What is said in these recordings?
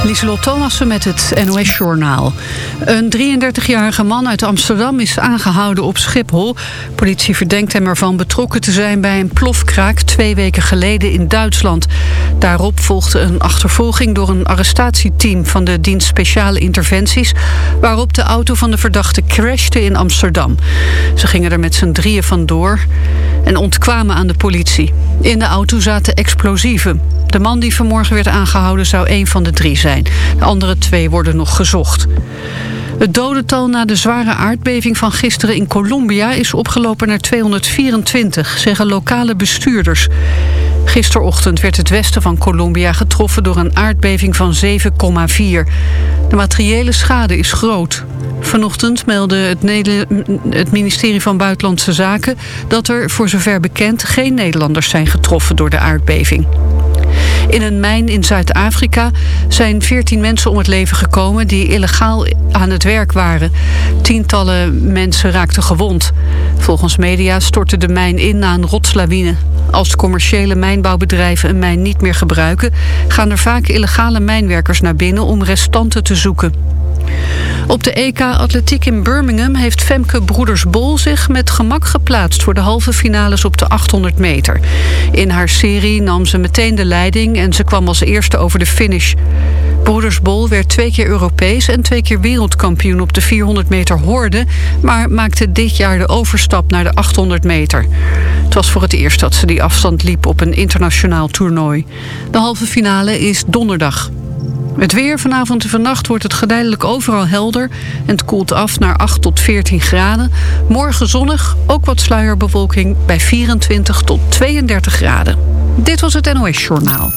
Lieselot Thomassen met het NOS-journaal. Een 33-jarige man uit Amsterdam is aangehouden op Schiphol. Politie verdenkt hem ervan betrokken te zijn bij een plofkraak 2 weken geleden in Duitsland. Daarop volgde een achtervolging door een arrestatieteam van de dienst Speciale Interventies, waarop de auto van de verdachte crashte in Amsterdam. Ze gingen er met z'n drieën vandoor en ontkwamen aan de politie. In de auto zaten explosieven. De man die vanmorgen werd aangehouden zou 1 van de 3 zijn. De andere 2 worden nog gezocht. Het dodental na de zware aardbeving van gisteren in Colombia is opgelopen naar 224, zeggen lokale bestuurders. Gisterochtend werd het westen van Colombia getroffen door een aardbeving van 7,4. De materiële schade is groot. Vanochtend meldde het ministerie van Buitenlandse Zaken dat er, voor zover bekend, geen Nederlanders zijn getroffen door de aardbeving. In een mijn in Zuid-Afrika zijn 14 mensen om het leven gekomen die illegaal aan het werk waren. Tientallen mensen raakten gewond. Volgens media stortte de mijn in na een rotslawine. Als commerciële mijnbouwbedrijven een mijn niet meer gebruiken, gaan er vaak illegale mijnwerkers naar binnen om restanten te zoeken. Op de EK Atletiek in Birmingham heeft Femke Broeders-Bol zich met gemak geplaatst voor de halve finales op de 800 meter. In haar serie nam ze meteen de leiding en ze kwam als eerste over de finish. Broeders-Bol werd 2 keer Europees en 2 keer wereldkampioen op de 400 meter horde, maar maakte dit jaar de overstap naar de 800 meter. Het was voor het eerst dat ze die afstand liep op een internationaal toernooi. De halve finale is donderdag. Het weer, vanavond en vannacht wordt het geleidelijk overal helder en het koelt af naar 8 tot 14 graden. Morgen zonnig, ook wat sluierbewolking bij 24 tot 32 graden. Dit was het NOS-journaal.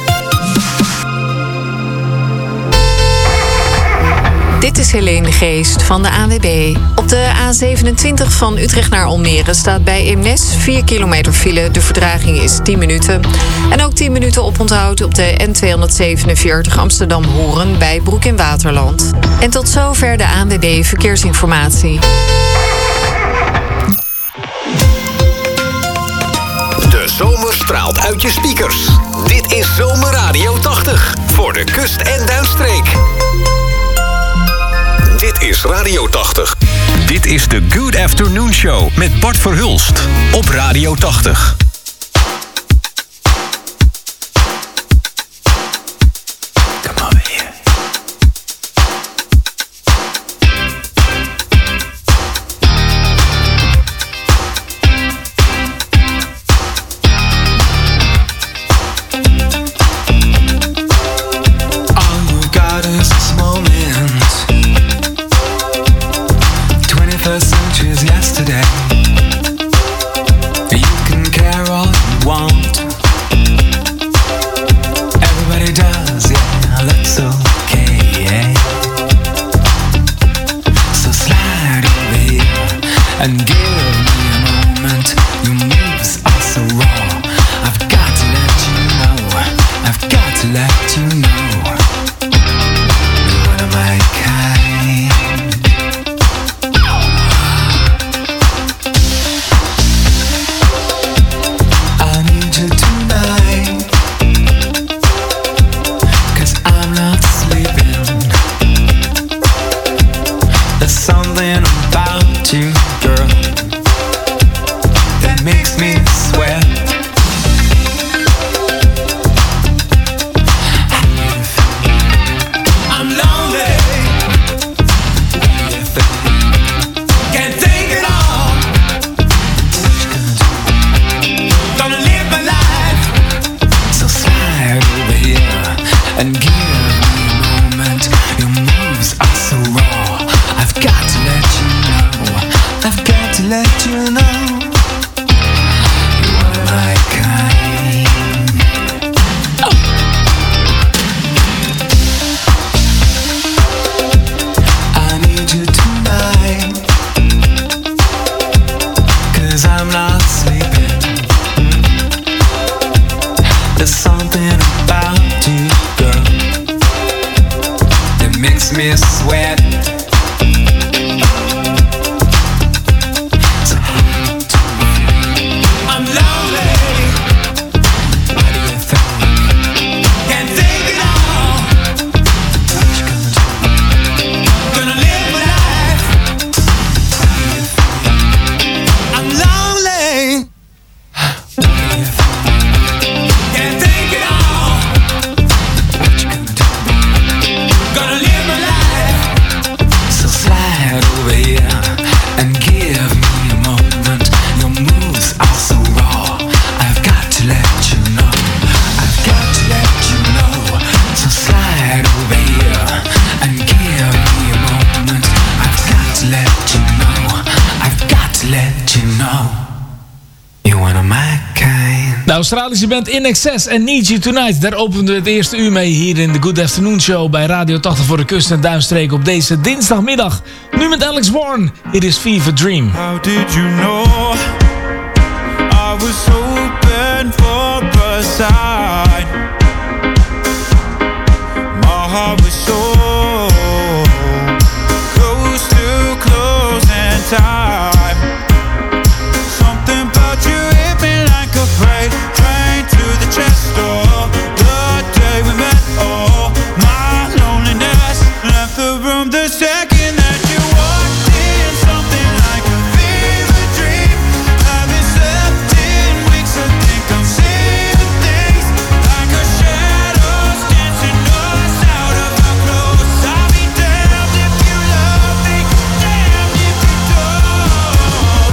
Dit is Helene de Geest van de ANWB. Op de A27 van Utrecht naar Almere staat bij Eemnes 4 kilometer file. De vertraging is 10 minuten. En ook 10 minuten oponthoud op de N247 Amsterdam-Horen bij Broek in Waterland. En tot zover de ANWB Verkeersinformatie. De zomer straalt uit je speakers. Dit is Zomerradio 80 voor de kust- en duinstreek. Dit is Radio 80. Dit is de Good Afternoon Show met Bart Verhulst op Radio 80. Come over here. All you got is this moment. 21st century is yesterday. You can care all you want. Everybody does, yeah, that's okay, yeah. So slide over here and give me a moment. Your moves are so raw. I've got to let you know. I've got to let you know. You're one of my kind. I need you tonight, 'cause I'm not sleeping. There's something about you, girl, that makes me sweat. I'm lonely. What do you think? Can't take it all. Gonna live my life. So slide over here and give me a moment. Your moves are so raw. I've got to let you know. I've got to let you know. You're one of my kind. Oh. I need you tonight, 'cause I'm not sleeping. There's something about you, girl, that makes me sweat. So I'm lonely. What do you think? Can't take it all. Australische band In Excess en Need You Tonight. Daar openden we het eerste uur mee hier in de Good Afternoon Show bij Radio 80 voor de Kust en Duinstreek op deze dinsdagmiddag. Nu met Alex Warren. It is Fever Dream. How did you know I was hoping for a sign? My heart was so close to closing time. Something about you hit me like a freight train to the chest door. The day we met, oh, my loneliness left the room the second that you walked in. Something like a fever dream. Haven't slept in weeks, I think I'm seeing things like a shadows dancing us out of our clothes. I'll be damned if you love me, damned if you don't.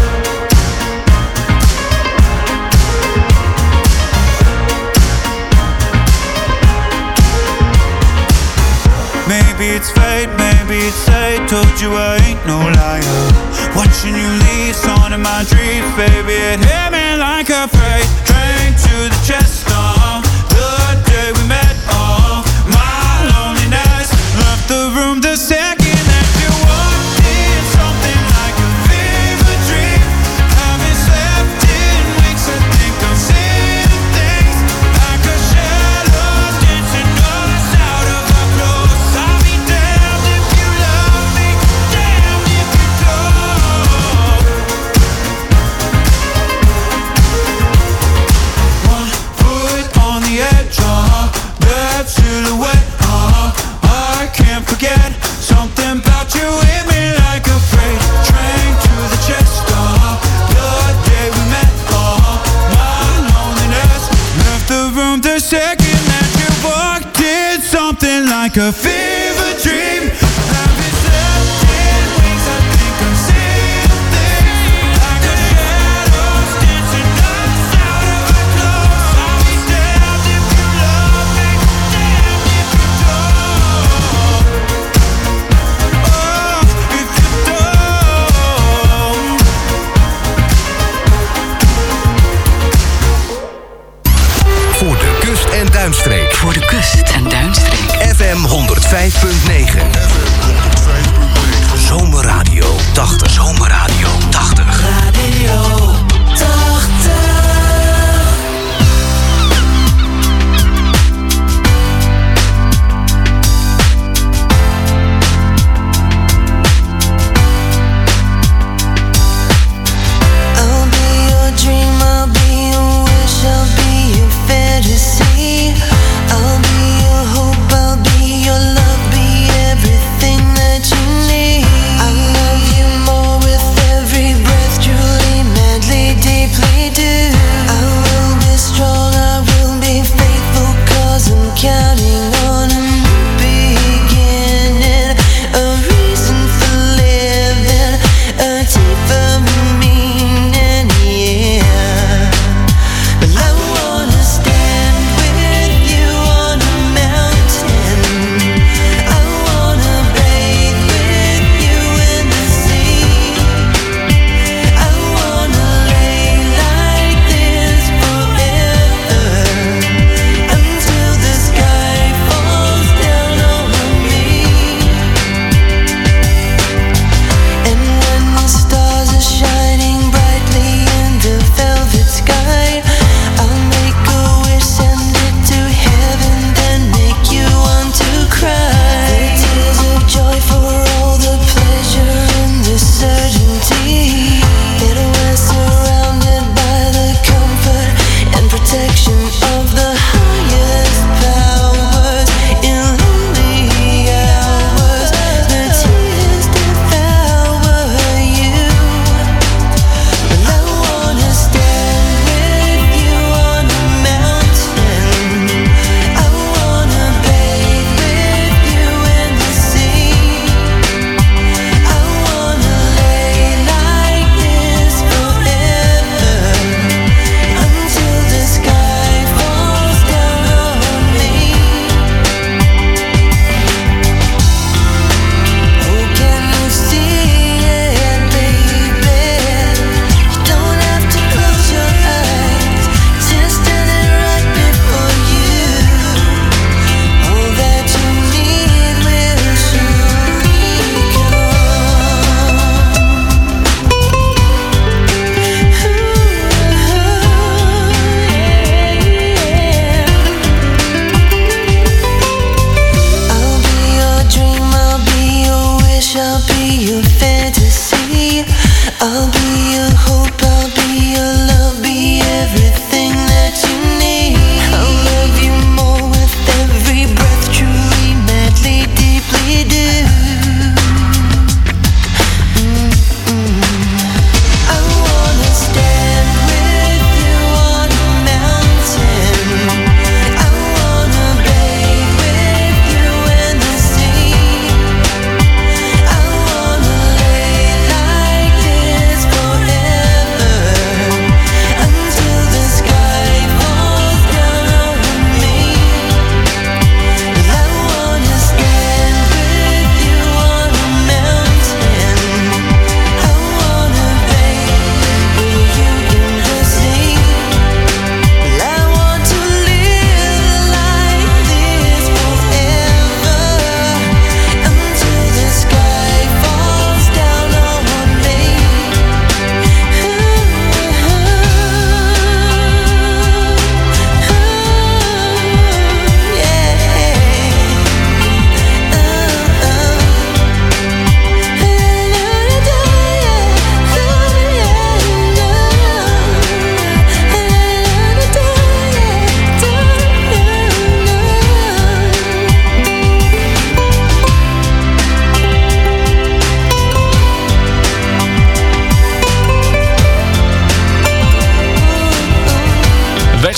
Maybe it's fate, maybe it's fate. Told you I ain't no liar. Watching you leave, song in my dreams, baby. It hit me like a freight train to the chest of the day we met. Oh, my loneliness left the room the second that you walked in. Something like a fever dream. Haven't slept in weeks, I think I'm seeing things like a shadow dancing us out of our clothes. I'll be damned if you love me, damned if you don't. One foot on the edge, that silhouette, I can't forget. Something about you hit me like a freight train to the chest, the day we met, my loneliness left the room the second that you walked in. Something like a fever dream. Haven't slept in weeks, I think I'm seeing things like a shadows dancing us out of our clothes. I'll be damned if you love me, damned if you don't. Oh, if you don't. Voor de kust en duinstreek. Voor de kust en duinstreek. FM 105.9. Zomerradio 80. Zomerradio 80. Radio 80. I'll be your dream, I'll be your wish, I'll be your fantasy. I'll be your hope, I'll be your love, be everything that you need. I love you more if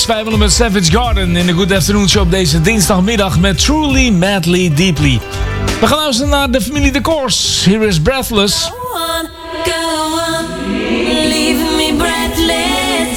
twijfelen met Savage Garden in de Good Afternoon Show op deze dinsdagmiddag met Truly, Madly, Deeply. We gaan luisteren naar de familie De Course. Here is Breathless. Leave me breathless.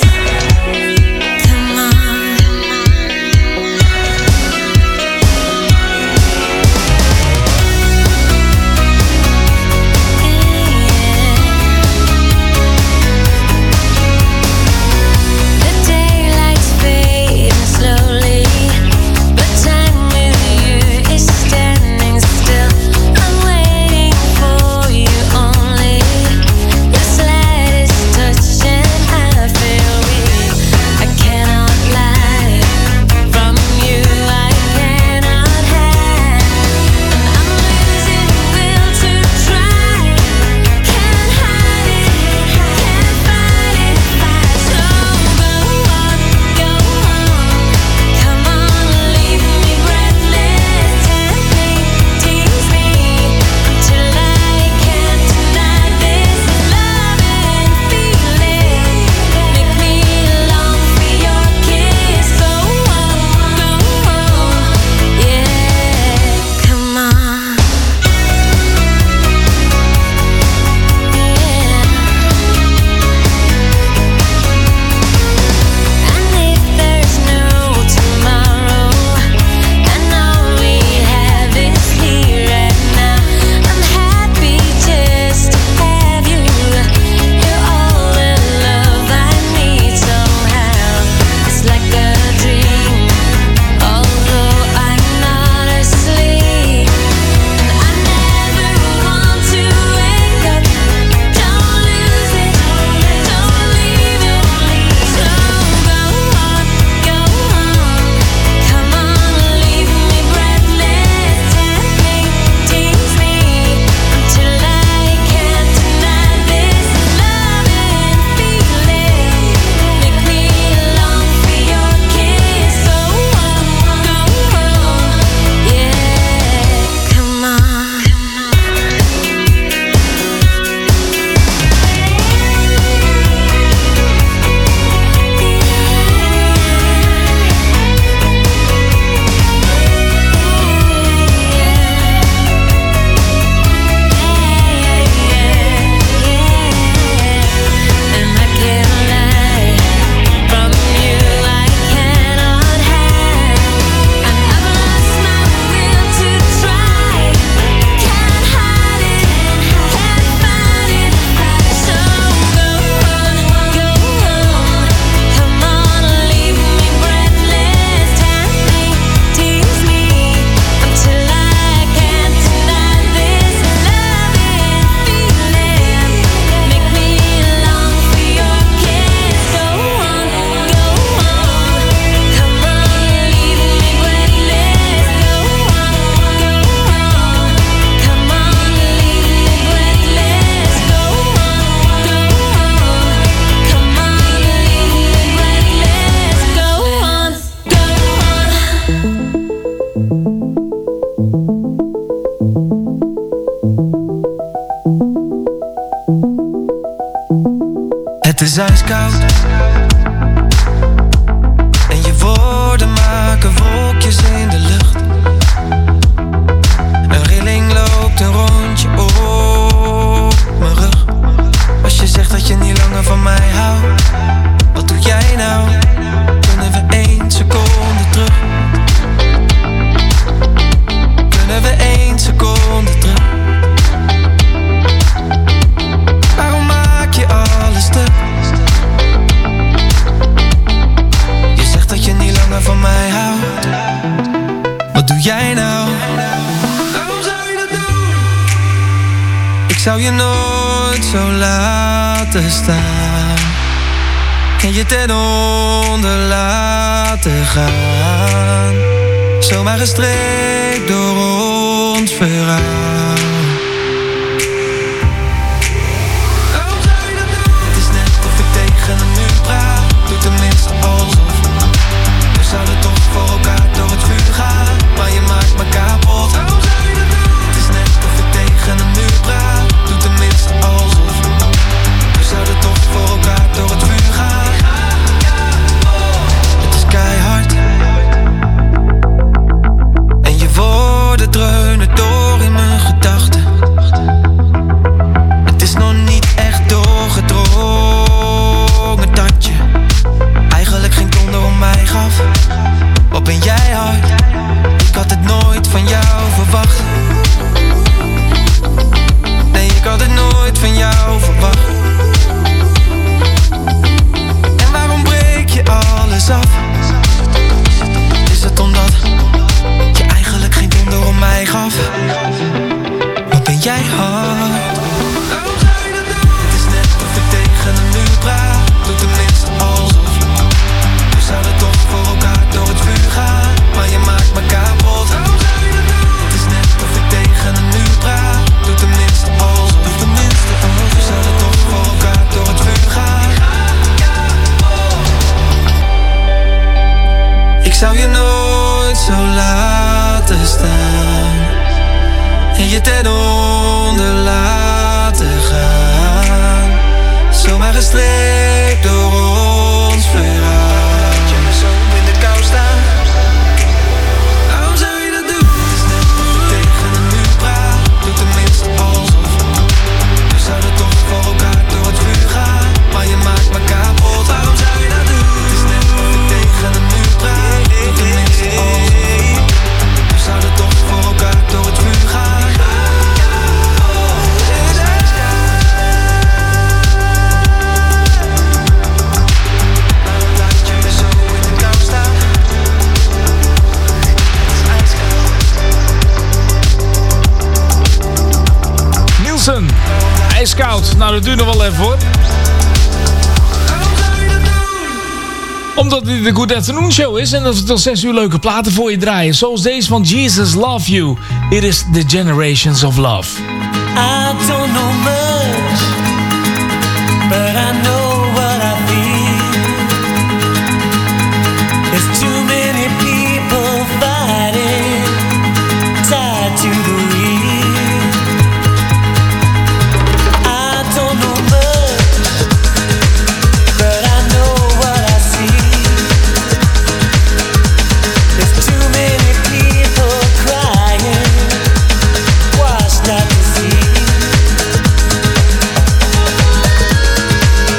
Het is ijskoud en je woorden maken wolkjes in de lucht. Een rilling loopt een rondje op mijn rug. Als je zegt dat je niet langer van mij houdt, wat doe jij nou? Kunnen we 1 seconde terug? Kunnen we 1 seconde terug? Waarom maak je alles stuk? Je zegt dat je niet langer van mij houdt. Wat doe jij nou? Waarom zou je dat doen? Ik zou je nooit zo laten staan en je ten onder laten gaan. Zomaar gestreekt door ons verhaal. Waarom zou je dat doen? Het is net of ik tegen een muur praat. Doe tenminste alsof. We zouden toch voor elkaar door het vuur gaan, maar je maakt me kapot. Waarom zou je dat doen? Het is net of ik tegen een muur praat. Doe tenminste alsof. We zouden toch voor elkaar door het vuur gaan. Het is Ik had het nooit van jou verwacht. Nee, ik had het nooit van jou verwacht. En waarom breek je alles af? Is het omdat je eigenlijk geen donder om mij gaf? Wat ben jij hard? Waarom zou je dat doen? Het is net of ik tegen een muur praat. Doe tenminste alsof. We zouden toch voor elkaar door het vuur gaan. Maar je maakt me kapot. Waarom zou je dat doen? Het is net of ik tegen een muur praat. Doe tenminste alsof. We zouden toch voor elkaar door het vuur gaan. Ik zou je nooit zo laten staan en je ten onder laten gaan. Zomaar gestreept door ons verhaal. Laat je me zo in de kou staan. Waarom zou je dat doen? Het is net of je tegen een muur praat. Doe tenminste alsof. We zouden toch voor elkaar door het vuur gaan. Maar je maakt me kapot. Waarom zou je dat doen? Het is net of je tegen een muur praat. Doe tenminste alsof. We zouden toch voor elkaar door het vuur gaan. Nielsen, ijskoud. Nou, dat duurt nog wel even hoor. Omdat dit de Good Afternoon Show is en dat we tot 6 uur leuke platen voor je draaien. Zoals deze van Jesus Love You. It is The Generations of Love. I don't know much, but I know what I feel. There's too many people fighting, tied to the wheel. I don't know much, but I know what I see. There's too many people crying, washed out to sea.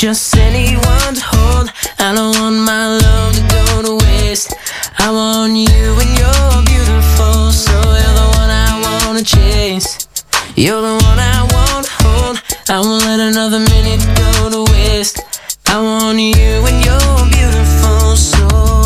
just anyone to hold. I don't want my love to go to waste. I want you and you're beautiful, so you're the one I wanna chase. You're the one I want to hold. I won't let another minute go to waste. I want you and you're beautiful, so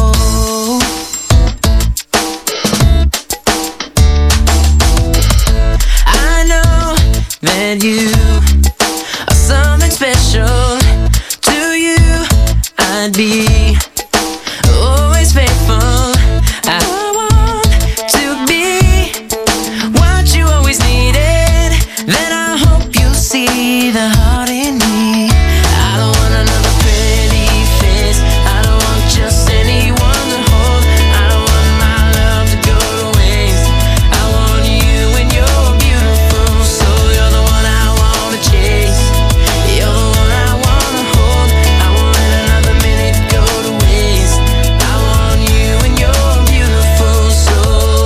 I know that you are something special. To you I'd be always faithful. I want to be what you always needed. Then I hope you'll see the heart in me. I don't want another pretty face. I don't want just anyone to hold. I don't want my love to go to waste. I want you and you're beautiful, so you're the one I wanna chase. You're the one I wanna hold. I won't let another minute go to waste. I want you and you're beautiful, so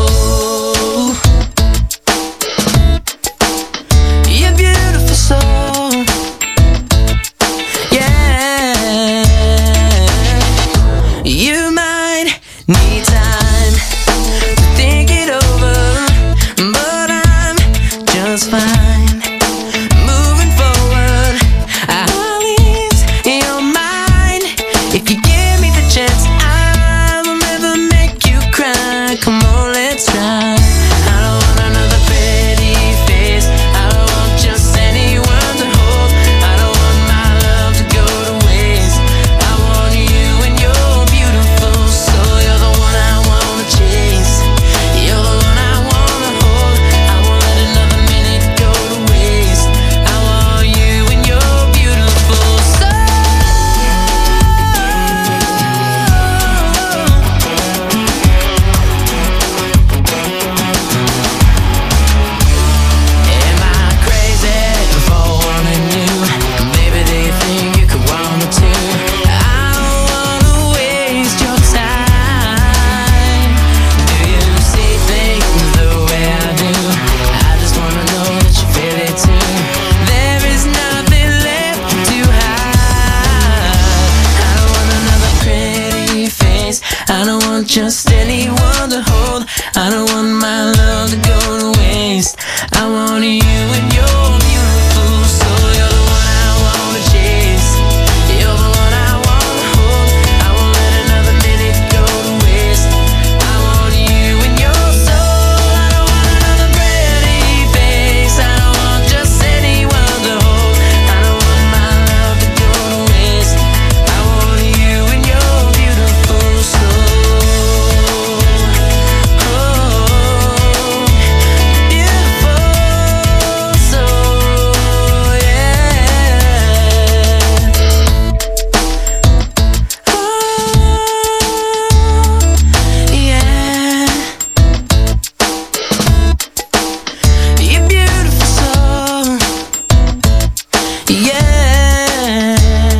you're beautiful, so yeah. You might need time to think it over, but I'm just fine moving forward. I'll ease your mind if you give me the chance. I will never make you cry. Come on, let's try. I don't want another pretty face. I don't want just anyone to hold. I don't want my love to go to waste. I want you and you're beautiful, so you're the one I wanna chase. You're the one I wanna hold. I won't let another minute go to waste. I want you and you're beautiful, so am I crazy for wanting you? Baby, do you think you could want me too? I don't wanna waste your time. Do you see things the way I do? I just wanna know that you feel it too. There is nothing left to hide. I don't want another pretty face. I don't want just anyone to hold. I don't want my love to go to waste. I want you and you're beautiful, so you're the one I wanna chase. You're the one I wanna hold. I won't let another minute go to waste. I want you and your soul. I don't want another pretty face. I don't want just anyone to hold. I don't want my love to go to waste. I want you and your beautiful soul. Beautiful soul, yeah. You're beautiful soul, yeah.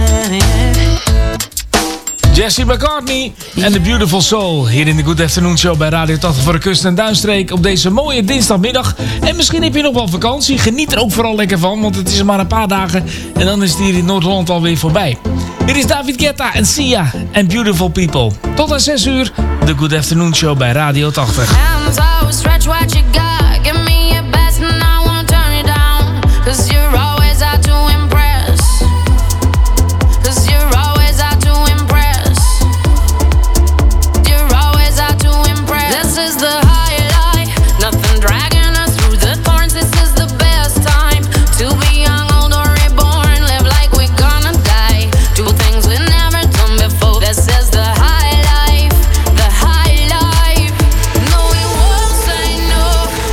Jesse McCartney en The Beautiful Soul. Hier in de Good Afternoon Show bij Radio 80 voor de Kust en Duinstreek. Op deze mooie dinsdagmiddag. En misschien heb je nog wel vakantie. Geniet er ook vooral lekker van. Want het is maar een paar dagen. En dan is het hier in Noord-Holland alweer voorbij. Hier is David Guetta en Sia en Beautiful People. Tot aan 6 uur. De Good Afternoon Show bij Radio 80. Hands out, stretch what you got. Give me your best and I won't turn it down. 'Cause you're always out to impress. 'Cause you're always out to impress. You're always out to impress. This is the high life. Nothing dragging us through the thorns. This is the best time to be young, old or reborn. Live like we're gonna die. Do things we've never done before. This is the high life. The high life. No, we won't say no.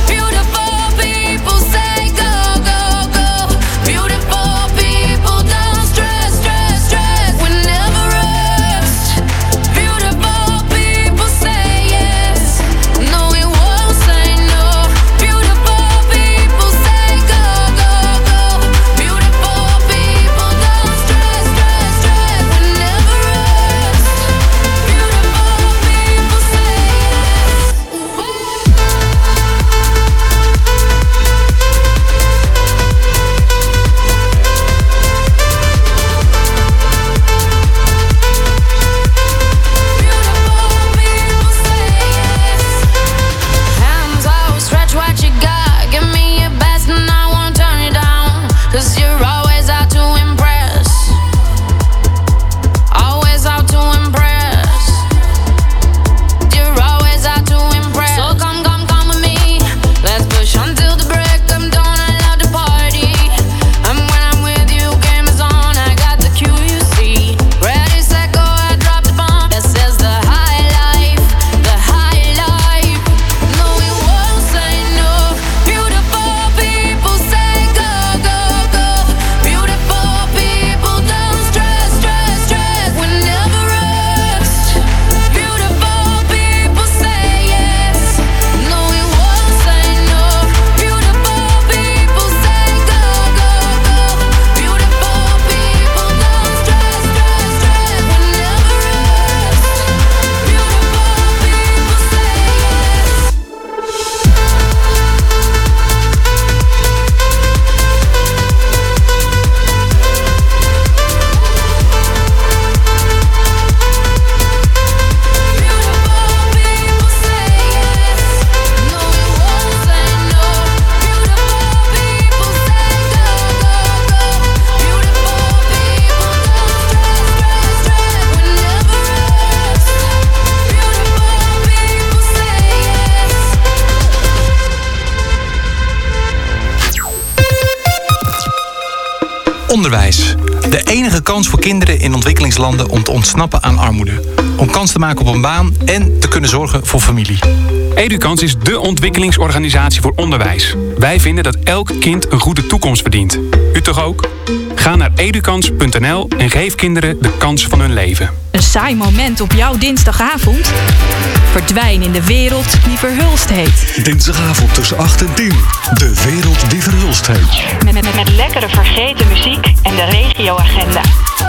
Onderwijs. De enige kans voor kinderen in ontwikkelingslanden om te ontsnappen aan armoede. Om kans te maken op een baan en te kunnen zorgen voor familie. Edukans is dé ontwikkelingsorganisatie voor onderwijs. Wij vinden dat elk kind een goede toekomst verdient. U toch ook? Ga naar edukans.nl en geef kinderen de kans van hun leven. Een saai moment op jouw dinsdagavond? Verdwijn in de wereld die verhulst heet. Dinsdagavond tussen 8 en 10. De wereld die verhulst heet. Met lekkere vergeten muziek en de regioagenda.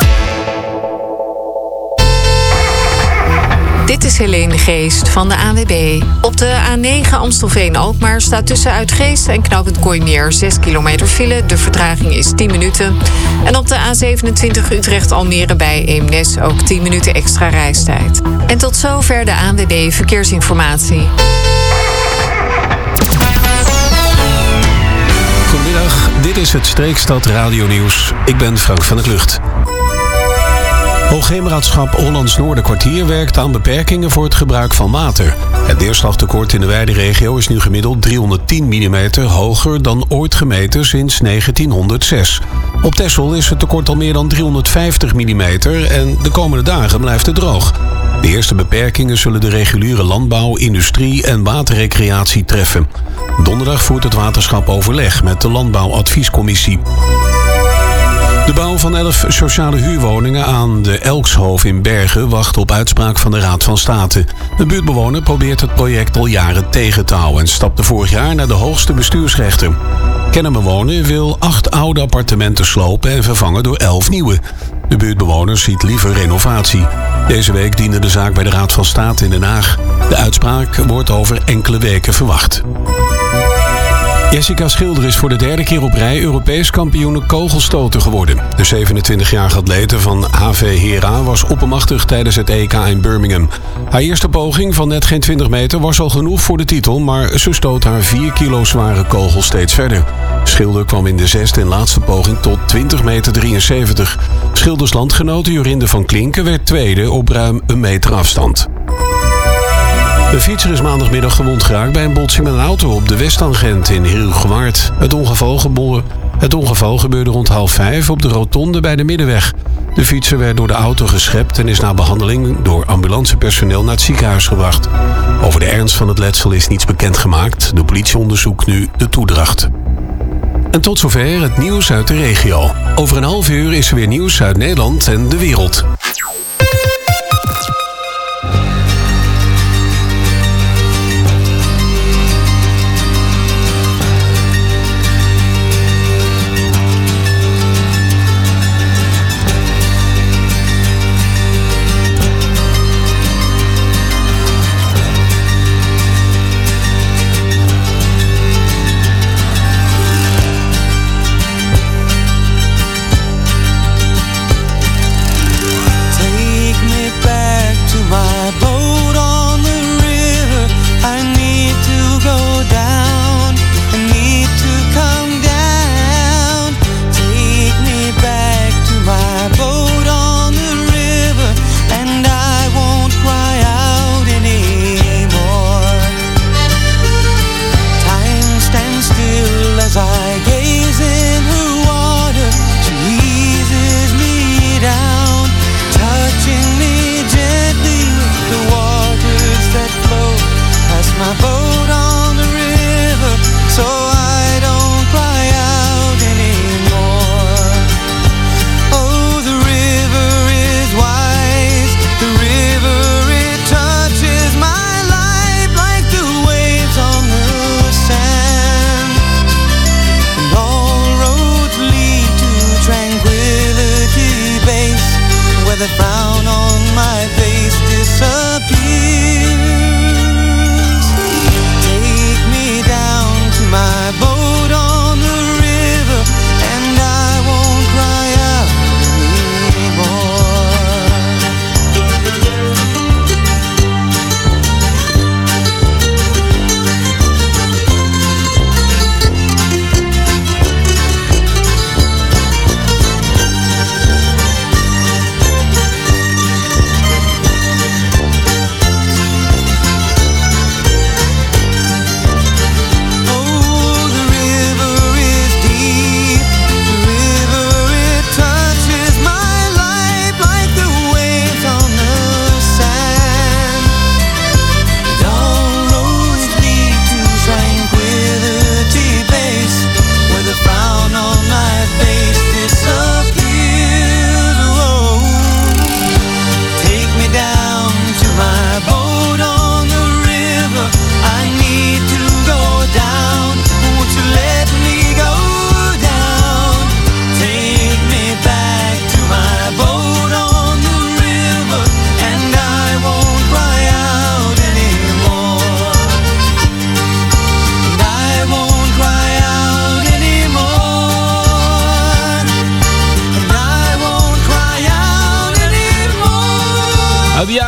Dit is Helene de Geest van de ANWB. Op de A9 Amstelveen-Alkmaar staat tussen Uitgeest en knooppunt Kooimeer 6 kilometer file. De vertraging is 10 minuten. En op de A27 Utrecht-Almere bij Eemnes ook 10 minuten extra reistijd. En tot zover de ANWB Verkeersinformatie. Goedemiddag, dit is het Streekstad Radio Nieuws. Ik ben Frank van der Klucht. Hoogheemraadschap Hollands Noorderkwartier werkt aan beperkingen voor het gebruik van water. Het neerslagtekort in de wijde regio is nu gemiddeld 310 mm hoger dan ooit gemeten sinds 1906. Op Texel is het tekort al meer dan 350 mm en de komende dagen blijft het droog. De eerste beperkingen zullen de reguliere landbouw, industrie en waterrecreatie treffen. Donderdag voert het waterschap overleg met de Landbouwadviescommissie. De bouw van 11 sociale huurwoningen aan de Elkshoofd in Bergen wacht op uitspraak van de Raad van State. De buurtbewoner probeert het project al jaren tegen te houden en stapte vorig jaar naar de hoogste bestuursrechter. Kennemerwoner wil 8 oude appartementen slopen en vervangen door 11 nieuwe. De buurtbewoner ziet liever renovatie. Deze week diende de zaak bij de Raad van State in Den Haag. De uitspraak wordt over enkele weken verwacht. Jessica Schilder is voor de 3e keer op rij Europees kampioene kogelstoten geworden. De 27-jarige atlete van HV Hera was oppermachtig tijdens het EK in Birmingham. Haar eerste poging van net geen 20 meter was al genoeg voor de titel, maar ze stoot haar 4 kilo zware kogel steeds verder. Schilder kwam in de 6e en laatste poging tot 20,73 meter. Schilders landgenote Jorinde van Klinken werd tweede op ruim een meter afstand. Een fietser is maandagmiddag gewond geraakt bij een botsing met een auto op de Westtangent in Heerhugowaard. Het ongeval gebeurde rond 4:30 op de rotonde bij de Middenweg. De fietser werd door de auto geschept en is na behandeling door ambulancepersoneel naar het ziekenhuis gebracht. Over de ernst van het letsel is niets bekendgemaakt. De politie onderzoekt nu de toedracht. En tot zover het nieuws uit de regio. Over een half uur is er weer nieuws uit Nederland en de wereld.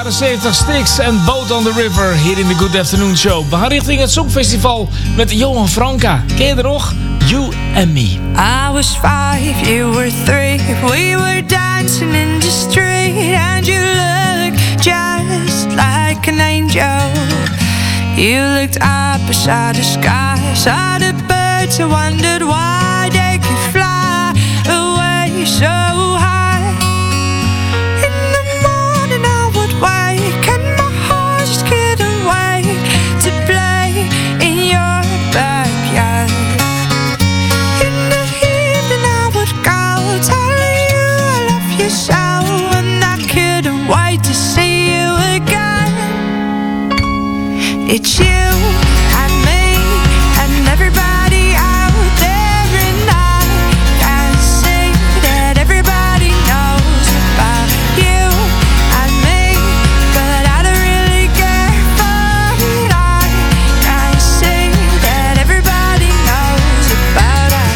jaren 70, Styx en Boat on the River hier in de Good Afternoon Show. We gaan richting het Songfestival met Johan Franka. Ken je er nog? You and Me. I was 5, you were 3. We were dancing in the street and you looked just like an angel. You looked up beside the sky, saw the birds and wondered why they could fly away so high. In the morning I would wake and my heart just couldn't wait to play in your backyard. In the evening I would go telling you I love you so, and I couldn't wait to see you again. It's you and me and everybody out there, and I can see that everybody knows about you and me, but I don't really care for it. I can see that everybody knows about us.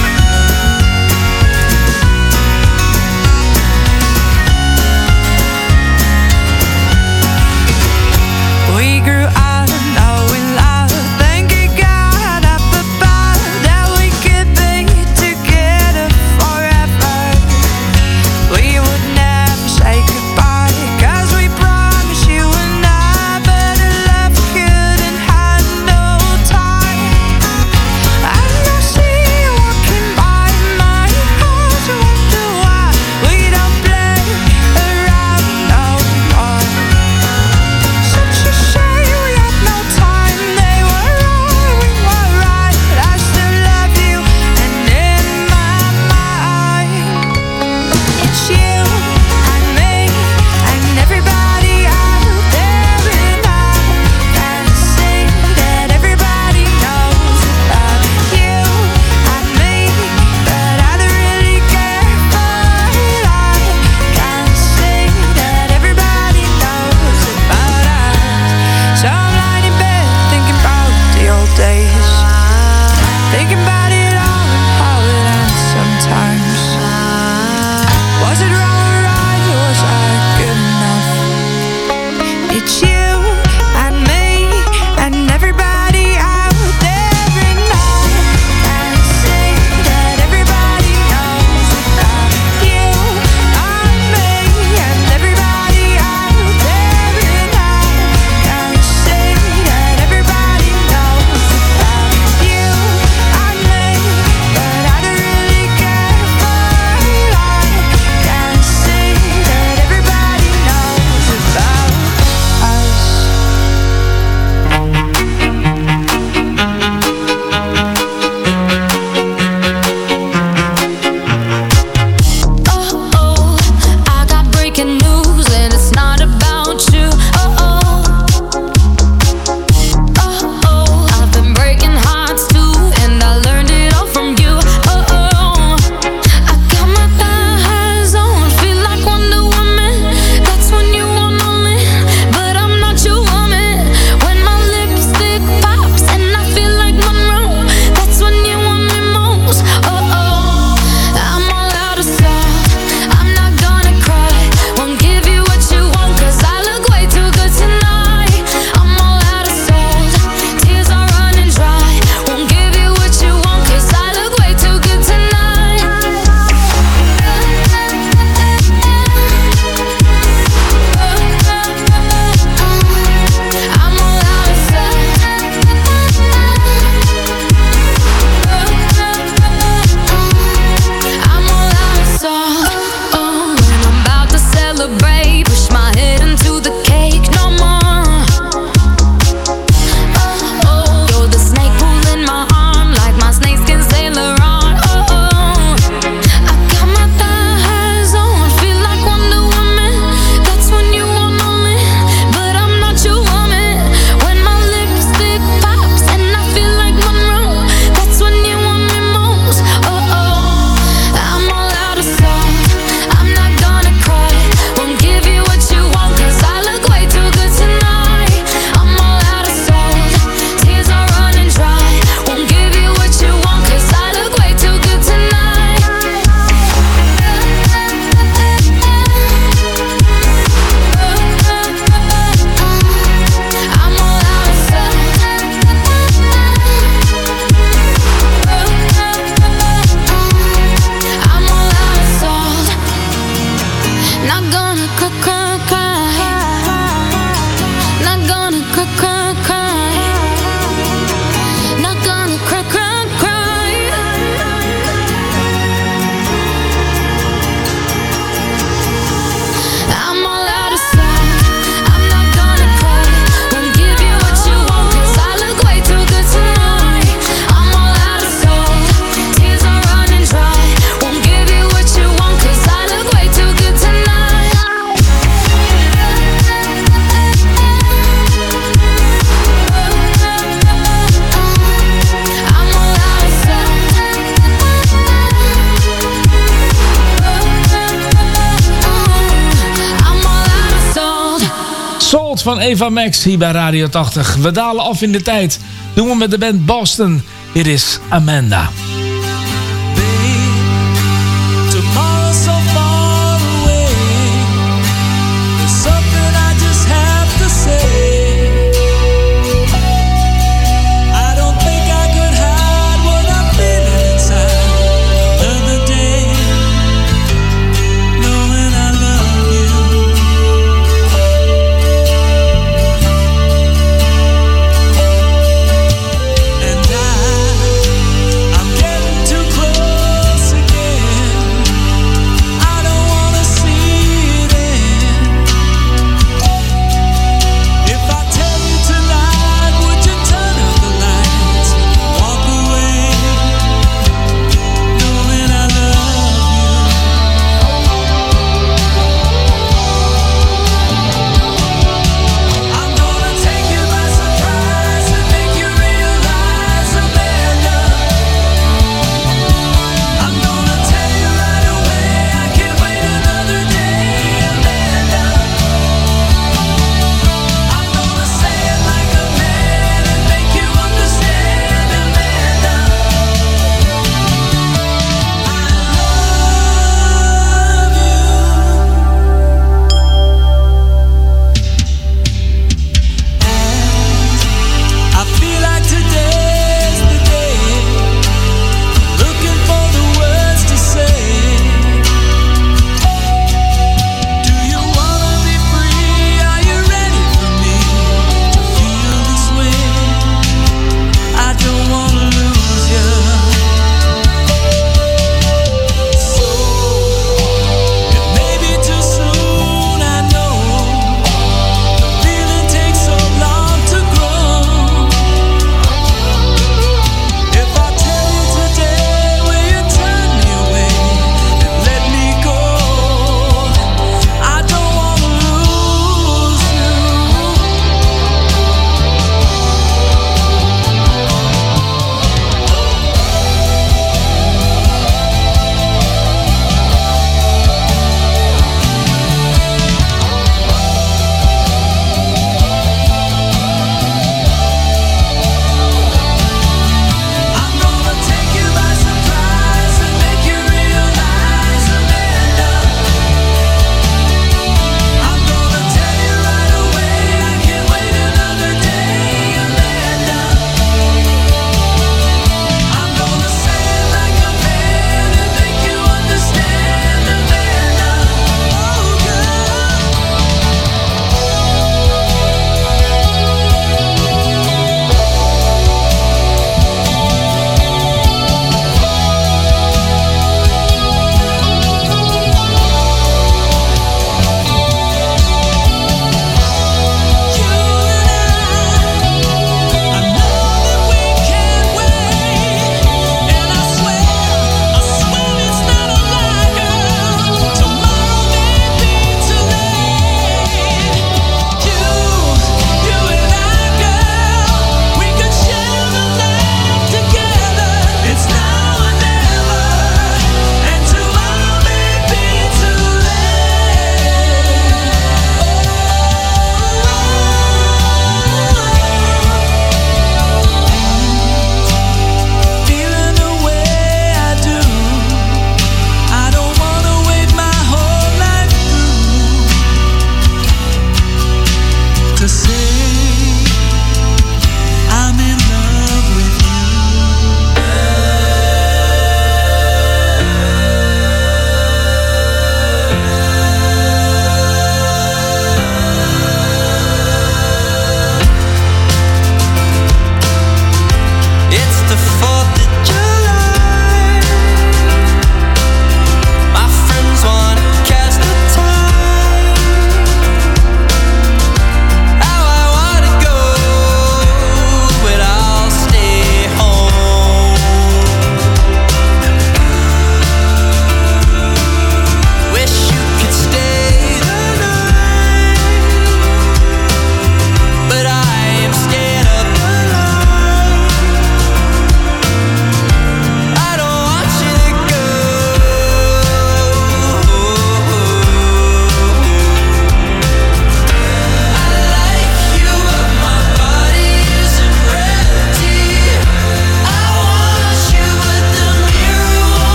We grew up knowing love, thanking God up above that we could be together forever. We would never say goodbye, 'cause we promised you and I, but love couldn't handle time. And I see you walking by my house, I wonder why we don't play around no more. Such a shame we had no time. They were wrong, we were right. I still love you, and in my mind, it's you and me and everybody out there, and I can see that everybody knows about you and me, but I don't really care for it. I can see that everybody knows about us. So I'm lying in bed thinking about the old days, thinking about it all and how it ends sometimes. Was it wrong or right, or was I good enough? It's you and me and everybody out there, and I can see that everybody knows about you and me and everybody out there, and I can see that everybody knows about you and me van Eva Max hier bij Radio 80. We dalen af in de tijd. Doen we met de band Boston. Hier is Amanda. Tomorrow's so far away. There's something I just have to say. I don't think I could hide what I'm feeling inside. Another day, knowing I love you. And I'm getting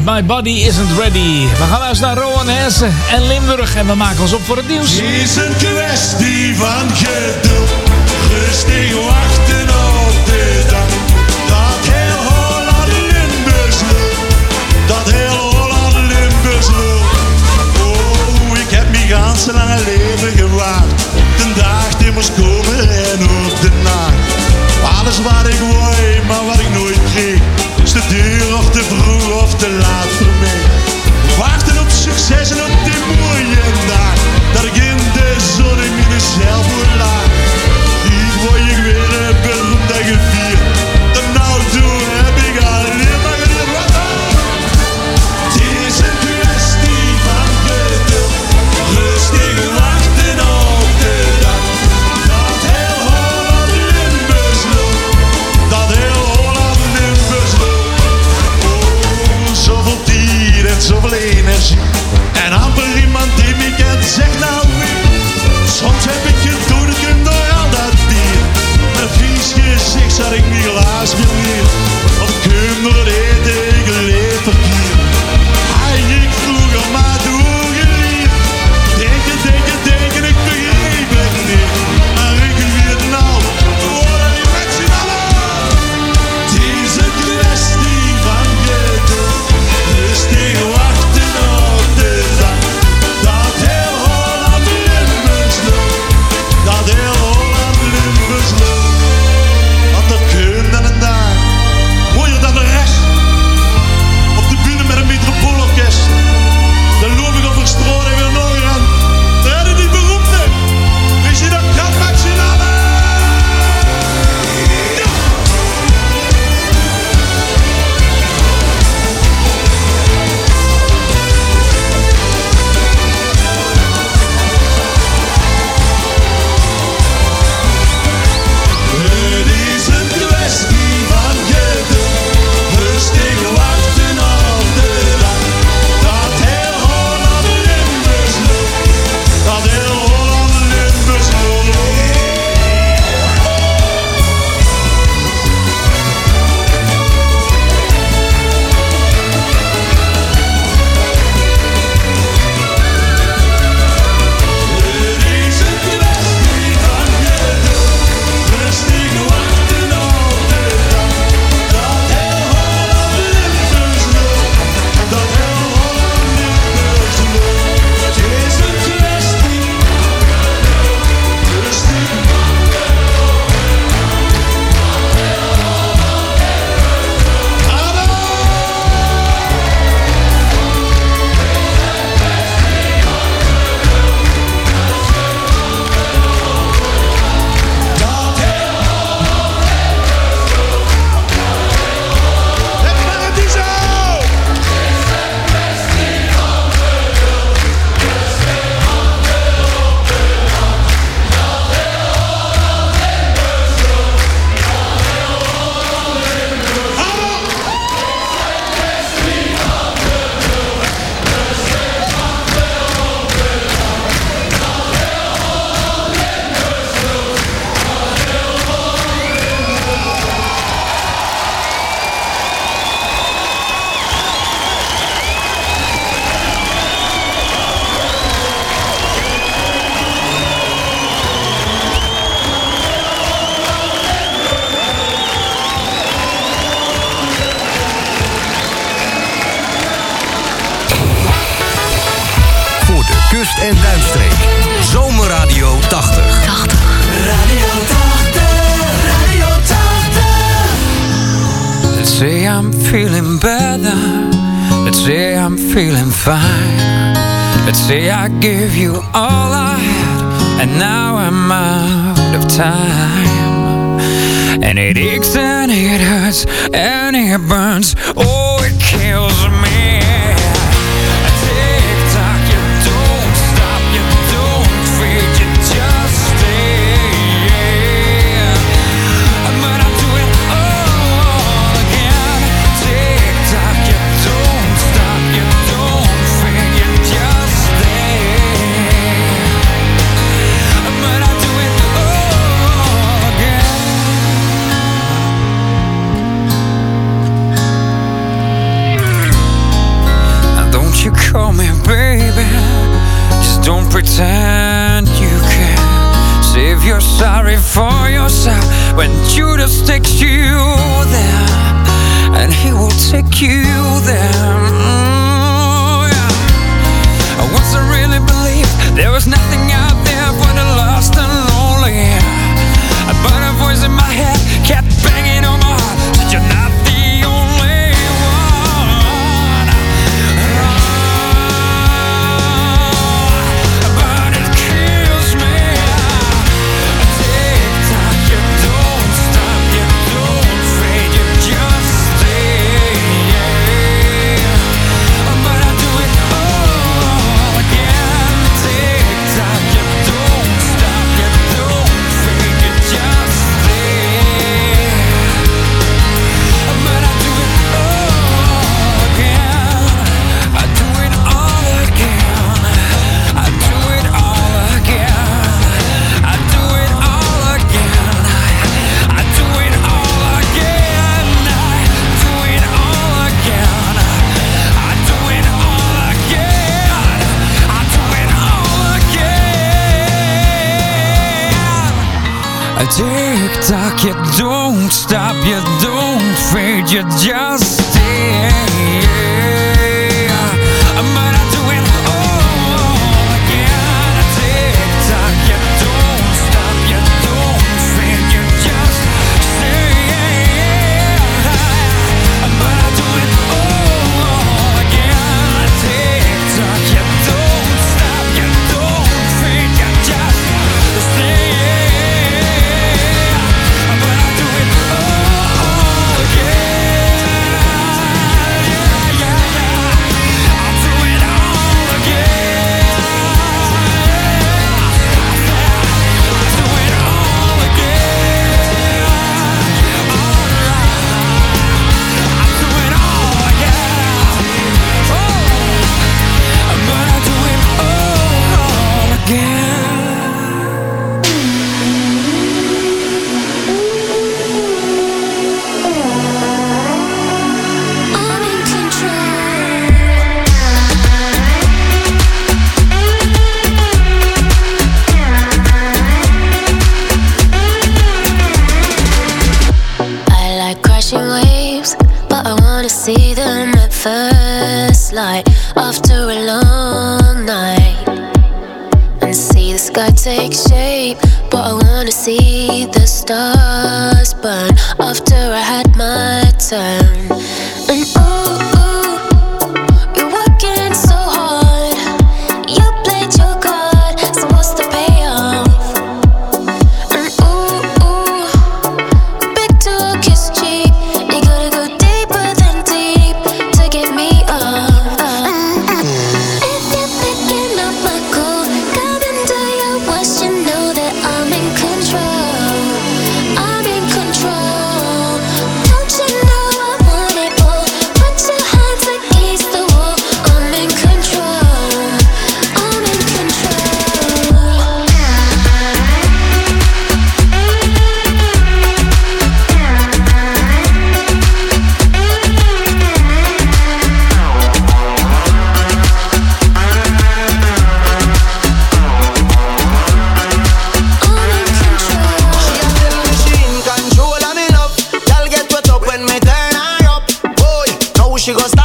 My Body Isn't Ready. We gaan luisteren naar Rowan Hessen en Limburg. En we maken ons op voor het nieuws. Het is een kwestie van geduld. Rustig wachten op de dag. Dat heel Holland Limburgs loopt. Dat heel Holland Limburgs loopt. Oh, ik heb mijn ganse lange leven gewaard. De dag die moest komen en ook de nacht. Alles wat ik wou, maar wat ik nooit kreeg. Is te duur of te vroeg of te laat voor mij. Wachten op succes en op die mooie dag. Dat ik in de zon in mezelf moet laag. Hier word ik weer een beroemd en gevierd. En nou toen heb ik alleen maar geleerd. Het is een kwestie van geduld. Rustig wachten op de dag. Dat heel Holland Limburgs loopt. Dat heel Holland Limburgs loopt. Oh, zoveel dier en zoveel energie. En amper iemand die me kent zegt nou wie. Soms heb ik gedood door al dat bier. Een vies gezicht zat ik niet glaas meer neer. Of kun door het eten geleefd verkeer. Hij ging vroeger maar doorgeleerd. Denken, ik begreep het niet. Maar ik weet nou, worden die mensen allen. Het is een kwestie van geduld. Rustig wachten op de dag. Dat heel Holland Limburgs loopt. Dat heel Holland Limburgs loopt. Want dat kun dan een dag. Mooier dan de rest. Op de bühne met een metropoolorkest. Dan loop ik over straat en weer nog aan. Daar hadden die beroemde. Weet je dat kan met z'n allen? Het is een kwestie van geduld. Rustig wachten op de dag. Dat heel Holland Limburgs loopt. Dat heel Holland Limburgs loopt. Het is een kwestie van geduld. Rustig wachten op de dag. Dat heel Holland Limburgs loopt. Dat heel Holland Limburgs loopt. Het is een kwestie. Rustig Voor de kust- en duinstreek. Zomerradio 80. Radio 80, Radio 80. Let's say I'm feeling better. Let's say I'm feeling fine. Let's say I give you all I had, and now I'm out of time. And it aches and it hurts and it burns. Oh, it kills me. Tick-tock, you don't stop, you don't fade, you just stay. But I'll do it all again. Tick-tock, you don't stop, you don't fade, you just stay. But I'll do it all again. sorry for yourself when Judas takes you there, and he will take you there. Once I really believed there was nothing out there for the lost and lonely, but a voice in my head kept banging on my heart, said you're not the only one. But it kills me. Tick-tock, you don't stop, you don't fade, you just stay. But I do it all again. Tick-tock, you don't stop, you don't fade, you just stay. But I do it all again. I do it all again. I do it all again. I do it all again. I do it all again. I do it all again. I do it all again. I do it all again. Tick-tock, you don't stop, you don't fade, you just stay. But I do it all again. Tick-tock, you don't stop, you don't fade, you just stay. But I do it all again. Tick-tock, you don't stop, you don't fade, you just stay. But I do it all again. Yeah, yeah, yeah. I do it all again. I do it all again. I do it all again. But I do it all again. I like crashing waves, but I wanna see them at first light after a long night, and see the sky take shape. But I wanna see the stars burn after I had my turn. And ooh, you're working so hard. You played your card, so what's the payoff? And ooh, big talk is cheap. You gotta go deeper than deep to get me off. If you're picking up my call, coming to your worst, you know that I'm in control. I'm in control. Don't you know I want it all? Put your hands against the wall. I'm in control. I'm in control. She control of me love. Y'all get wet up when me turn her up. Boy, now she go stop